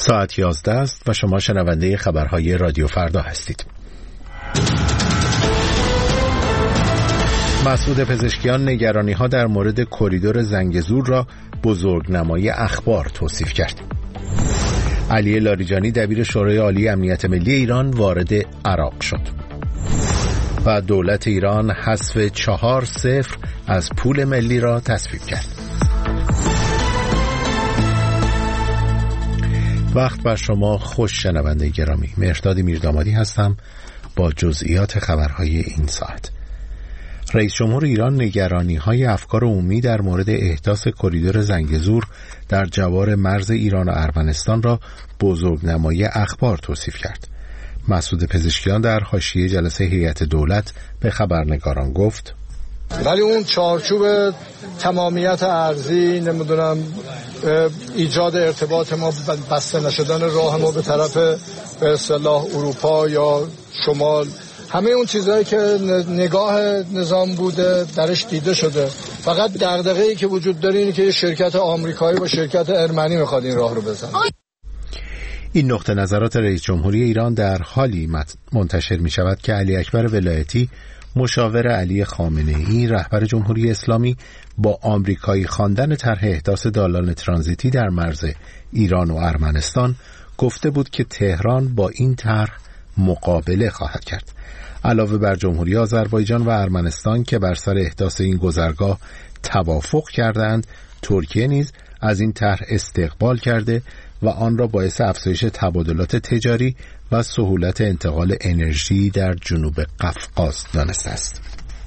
ساعت 11 است و شما شنونده خبرهای رادیو فردا هستید. مسعود پزشکیان نگرانی‌ها در مورد کریدور زنگزور را بزرگنمایی اخبار توصیف کرد. علی لاریجانی دبیر شورای عالی امنیت ملی ایران وارد عراق شد. و دولت ایران حذف 4-0 از پول ملی را تصویب کرد. وقت بر شما خوش شنونده گرامی. مهرداد میردامادی هستم با جزئیات خبرهای این ساعت. رئیس جمهور ایران نگرانی‌های افکار عمومی در مورد احداث کریدور زنگزور در جوار مرز ایران و ارمنستان را بزرگنمایی اخبار توصیف کرد. مسعود پزشکیان در حاشیه جلسه هیئت دولت به خبرنگاران گفت: ولی اون چارچوب تمامیت ارضی، نمیدونم ایجاد ارتباط ما، بسته نشدن راه ما به طرف به اصطلاح اروپا یا شمال، همه اون چیزهایی که نگاه نظام بوده درش دیده شده. فقط دغدغه‌ای که وجود داره اینه که یه شرکت آمریکایی با شرکت ارمنی میخواد این راه رو بزنه. این نقطه نظرات رئیس جمهوری ایران در حالی منتشر می شود که علی اکبر ولایتی مشاور علی خامنه‌ای رهبر جمهوری اسلامی با آمریکایی خواندن طرح احداث دالان ترانزیتی در مرز ایران و ارمنستان گفته بود که تهران با این طرح مقابله خواهد کرد. علاوه بر جمهوری آذربایجان و ارمنستان که بر سر احداث این گذرگاه توافق کردند، ترکیه نیز از این طرح استقبال کرده و آن را باعث افزایش تبادلات تجاری و سهولت انتقال انرژی در جنوب قفقاز دانسته است.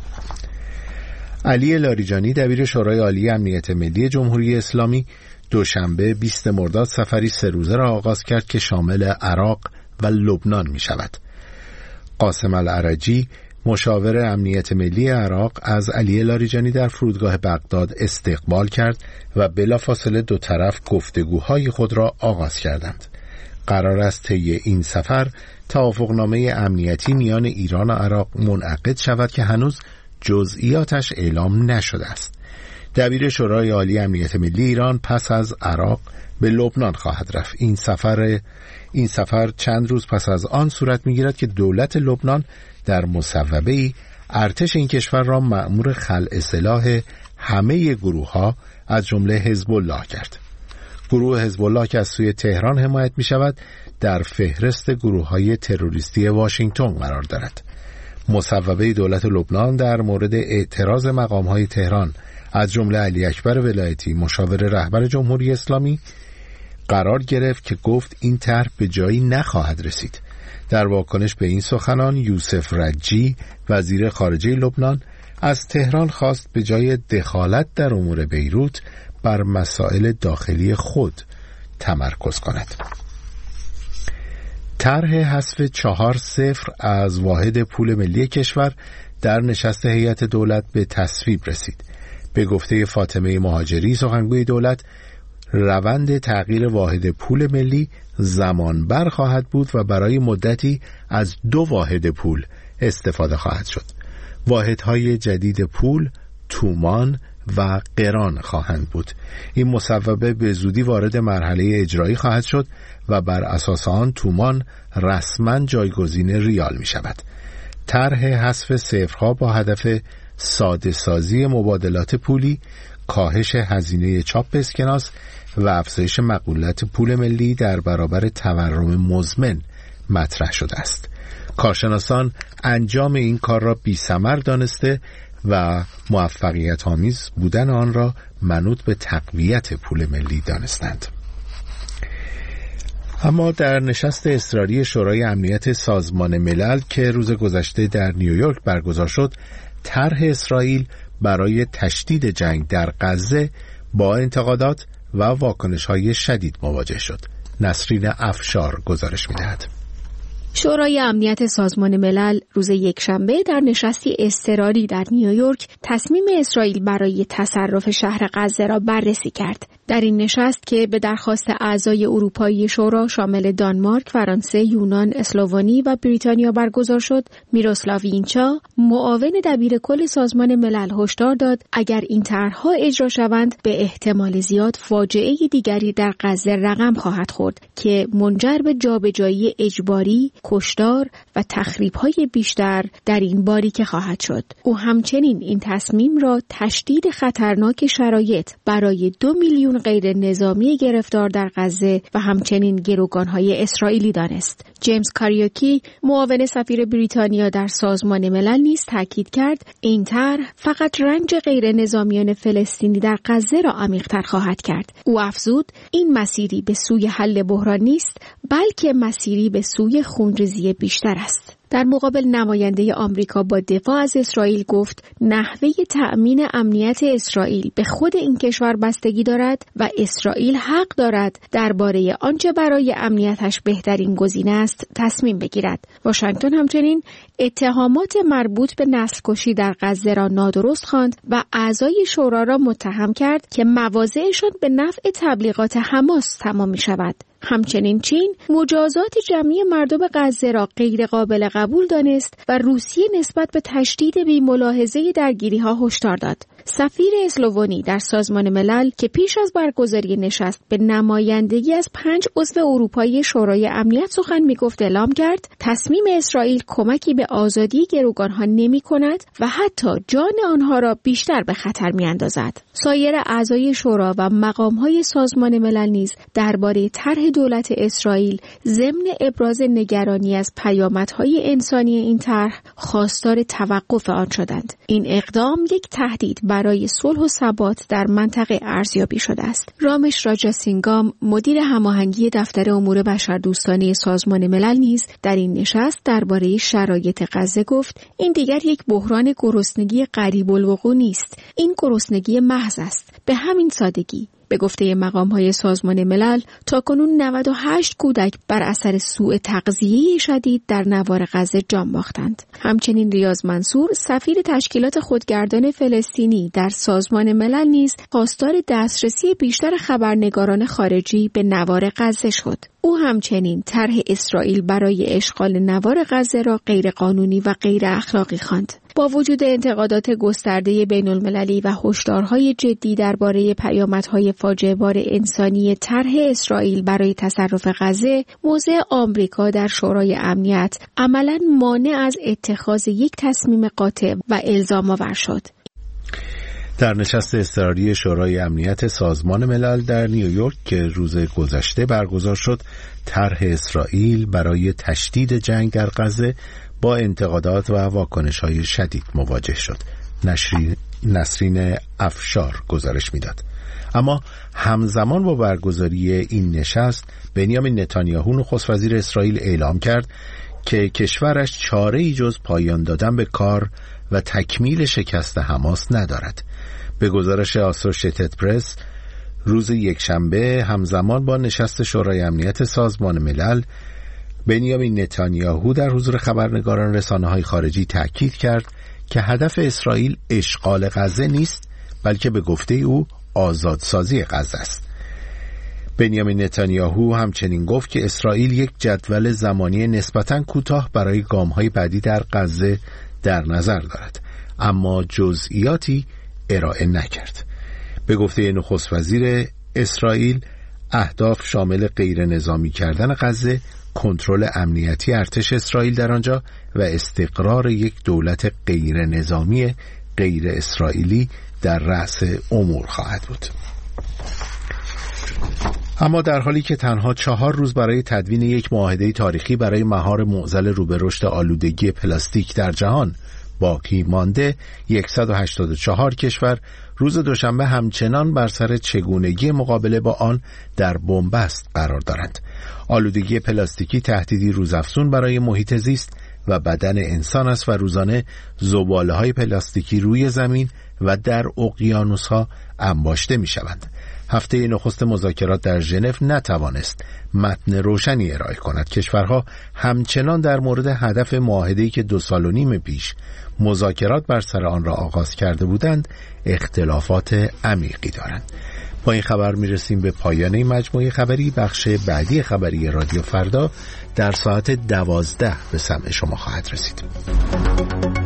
علی لاریجانی دبیر شورای عالی امنیت ملی جمهوری اسلامی دوشنبه 20 مرداد سفری 3 روزه را آغاز کرد که شامل عراق و لبنان می شود. قاسم العرجی مشاور امنیت ملی عراق از علی لاریجانی در فرودگاه بغداد استقبال کرد و بلافاصله دو طرف گفتگوهای خود را آغاز کردند. قرار است طی این سفر توافقنامه امنیتی میان ایران و عراق منعقد شود که هنوز جزئیاتش اعلام نشده است. دبیر شورای عالی امنیت ملی ایران پس از عراق به لبنان خواهد رفت. این سفر چند روز پس از آن صورت می‌گیرد که دولت لبنان در مصوبه‌ای ارتش این کشور را مأمور خلع سلاح همه گروه‌ها از جمله حزب الله کرد. گروه حزب الله که از سوی تهران حمایت می‌شود در فهرست گروه‌های تروریستی واشنگتن قرار دارد. مصوبه دولت لبنان در مورد اعتراض مقام‌های تهران از جمله علی اکبر ولایتی مشاور رهبر جمهوری اسلامی قرار گرفت که گفت این طرح به جایی نخواهد رسید. در واکنش به این سخنان یوسف رجی وزیر خارجه لبنان از تهران خواست به جای دخالت در امور بیروت بر مسائل داخلی خود تمرکز کند. طرح حذف 4-0 از واحد پول ملی کشور در نشست هیئت دولت به تصویب رسید. به گفته فاطمه مهاجری سخنگوی دولت، روند تغییر واحد پول ملی زمانبر خواهد بود و برای مدتی از 2 واحد پول استفاده خواهد شد. واحدهای جدید پول تومان و قران خواهند بود. این مصوبه به زودی وارد مرحله اجرایی خواهد شد و بر اساس آن تومان رسما جایگزین ریال می شود. طرح حذف صفرها با هدف ساده سازی مبادلات پولی، کاهش هزینه چاپ اسکناس و افزایش مقبولیت پول ملی در برابر تورم مزمن مطرح شده است. کارشناسان انجام این کار را بی‌ثمر دانسته و موفقیت آمیز بودن آن را منوط به تقویت پول ملی دانستند. اما در نشست اضطراری شورای امنیت سازمان ملل که روز گذشته در نیویورک برگزار شد، طرح اسرائیل برای تشدید جنگ در غزه با انتقادات و واکنش‌های شدید مواجه شد. نسرین افشار گزارش می‌دهد. شورای امنیت سازمان ملل روز یکشنبه در نشستی اضطراری در نیویورک تصمیم اسرائیل برای تصرف شهر غزه را بررسی کرد. در این نشست که به درخواست اعضای اروپایی شورا شامل دانمارک، فرانسه، یونان، اسلوونی و بریتانیا برگزار شد، میروسلاو اینچا، معاون دبیر کل سازمان ملل هشدار داد اگر این طرح‌ها اجرا شوند به احتمال زیاد فاجعه دیگری در غزه رقم خواهد خورد که منجر به جابجایی اجباری، کشتار و تخریب‌های بیشتر در این باریکه خواهد شد. او همچنین این تصمیم را تشدید خطرناک شرایط برای 2 میلیون غیر نظامی گرفتار در غزه و همچنین گروگان‌های اسرائیلی دانست. جیمز کاریوکی، معاون سفیر بریتانیا در سازمان ملل نیز تاکید کرد این طرح فقط رنج غیر نظامیان فلسطینی در غزه را عمیق‌تر خواهد کرد. او افزود این مسیری به سوی حل بحران نیست، بلکه مسیری به سوی خونریزی بیشتر است. در مقابل نماینده آمریکا با دفاع از اسرائیل گفت نحوه تأمین امنیت اسرائیل به خود این کشور بستگی دارد و اسرائیل حق دارد درباره آنچه برای امنیتش بهترین گزینه است تصمیم بگیرد. واشنگتن همچنین اتهامات مربوط به نسل‌کشی در غزه را نادرست خواند و اعضای شورا را متهم کرد که مواضعشان به نفع تبلیغات حماس تمام می شود. همچنین چین مجازات جمعی مردم غزه را غیر قابل قبول دانست و روسیه نسبت به تشدید بی‌ملاحظه درگیری‌ها هشدار داد. سفیر اسلوونی در سازمان ملل که پیش از برگزاری نشست به نمایندگی از 5 عضو اروپایی شورای امنیت سخن می‌گفت اعلام کرد تصمیم اسرائیل کمکی به آزادی گروگان‌ها نمی‌کند و حتی جان آنها را بیشتر به خطر می‌اندازد. سایر اعضای شورا و مقام‌های سازمان ملل نیز درباره طرح دولت اسرائیل ضمن ابراز نگرانی از پیامدهای انسانی این طرح خواستار توقف آن شدند. این اقدام یک تهدید برای صلح و ثبات در منطقه ارزیابی شده است. رامش راجاسینگام، مدیر هماهنگی دفتر امور بشردوستانه سازمان ملل نیز در این نشست درباره شرایط غزه گفت این دیگر یک بحران گرسنگی قریب الوقوع نیست. این گرسنگی محض است. به همین سادگی. به گفته مقام‌های سازمان ملل تاکنون 98 کودک بر اثر سوء تغذیه شدید در نوار غزه جان باختند. همچنین ریاض منصور سفیر تشکیلات خودگردان فلسطینی در سازمان ملل نیز خواستار دسترسی بیشتر خبرنگاران خارجی به نوار غزه شد. او همچنین طرح اسرائیل برای اشغال نوار غزه را غیرقانونی و غیر اخلاقی خواند. با وجود انتقادات گسترده بین‌المللی و هشدارهای جدی درباره پیامدهای فاجعه‌بار انسانی طرح اسرائیل برای تصرف غزه، موضع آمریکا در شورای امنیت عملاً مانع از اتخاذ یک تصمیم قاطع و الزام‌آور شد. در نشست اضطراری شورای امنیت سازمان ملل در نیویورک که روز گذشته برگزار شد، طرح اسرائیل برای تشدید جنگ در غزه با انتقادات و واکنش‌های شدید مواجه شد. نسرین افشار گزارش می‌داد. اما همزمان با برگزاری این نشست، بنیامین نتانیاهو نخست وزیر اسرائیل اعلام کرد که کشورش چاره‌ای جز پایان دادن به کار و تکمیل شکست حماس ندارد. به گزارش آسوشیتد پرس، روز یکشنبه همزمان با نشست شورای امنیت سازمان ملل، بنیامین نتانیاهو در حضور خبرنگاران رسانه‌های خارجی تأکید کرد که هدف اسرائیل اشغال غزه نیست، بلکه به گفته او آزادسازی غزه است. بنیامین نتانیاهو همچنین گفت که اسرائیل یک جدول زمانی نسبتاً کوتاه برای گام‌های بعدی در غزه در نظر دارد، اما جزئیاتی ارائه نکرد. به گفته نخست وزیر اسرائیل، اهداف شامل غیر نظامی کردن غزه، کنترل امنیتی ارتش اسرائیل در آنجا و استقرار یک دولت غیر نظامی غیر اسرائیلی در رأس امور خواهد بود. اما در حالی که تنها 4 روز برای تدوین یک معاهده تاریخی برای مهار معضل رو به رشد آلودگی پلاستیک در جهان باقی مانده، 184 کشور روز دوشنبه همچنان بر سر چگونگی مقابله با آن در بنبست قرار دارند. آلودگی پلاستیکی تهدیدی روزافزون برای محیط زیست و بدن انسان است و روزانه زباله‌های پلاستیکی روی زمین و در اقیانوس‌ها انباشته می‌شوند. هفته نخست مذاکرات در ژنو نتوانست متن روشنی ارائه کند. کشورها همچنان در مورد هدف معاهده‌ای که 2.5 سال پیش مذاکرات بر سر آن را آغاز کرده بودند اختلافات عمیقی دارند. با این خبر میرسیم به پایان این مجموعه خبری. بخش بعدی خبری رادیو فردا در ساعت 12 به سمع شما خواهد رسید.